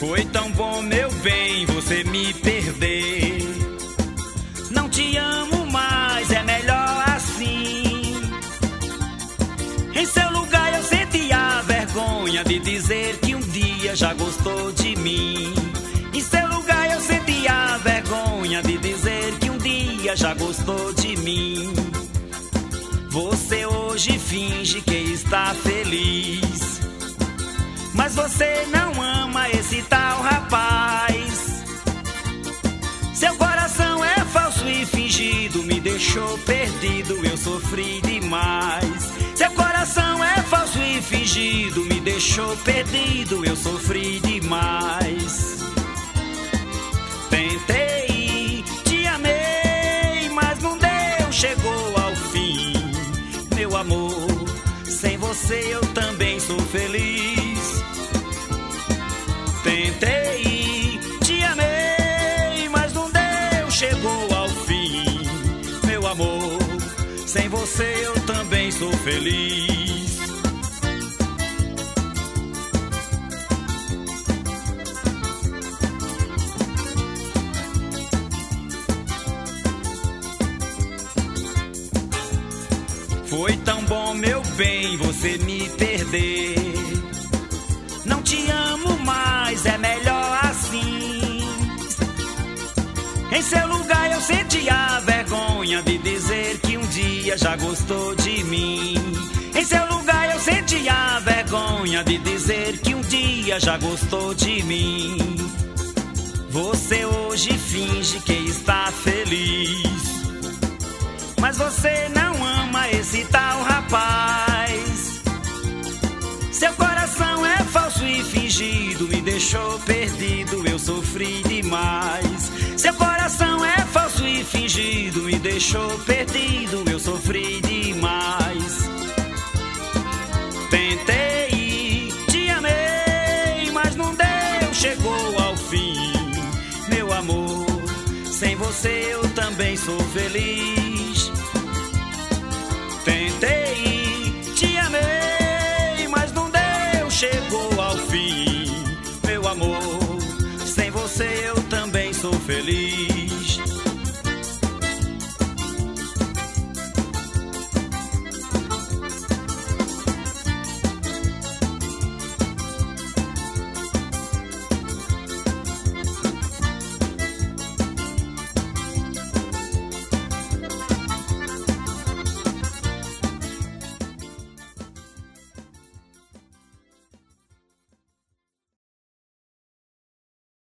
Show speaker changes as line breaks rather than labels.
Foi tão bom, meu bem, você me perder. Não te amo mais, é melhor assim. Em seu lugar eu senti a vergonha de dizer que um dia já gostou de mim. Em seu lugar eu senti a vergonha de dizer que um dia já gostou de mim. Você hoje finge que está feliz, mas você não ama esse tal rapaz. Seu coração é falso e fingido, me deixou perdido, eu sofri demais. Seu coração é falso e fingido, me deixou perdido, eu sofri demais. Tentei, te amei, mas não deu, chegou ao fim. Meu amor, sem você eu também sou feliz. Tentei, te amei, mas não deu, chegou ao fim. Meu amor, sem você eu também sou feliz. Foi tão bom, meu bem, você me perder. Não te amo mais, é melhor assim. Em seu lugar eu senti a vergonha de dizer que um dia já gostou de mim. Em seu lugar eu senti a vergonha de dizer que um dia já gostou de mim. Você hoje finge que está feliz, mas você não ama esse tal rapaz. Seu coração é falso e fingido, me deixou perdido, eu sofri demais. Seu coração é falso e fingido, me deixou perdido, eu sofri demais. Tentei, te amei, mas não deu, chegou ao fim. Meu amor, sem você eu também sou feliz. Tentei, te amei, mas não deu, chegou ao fim. Meu amor, sem você eu também sou feliz.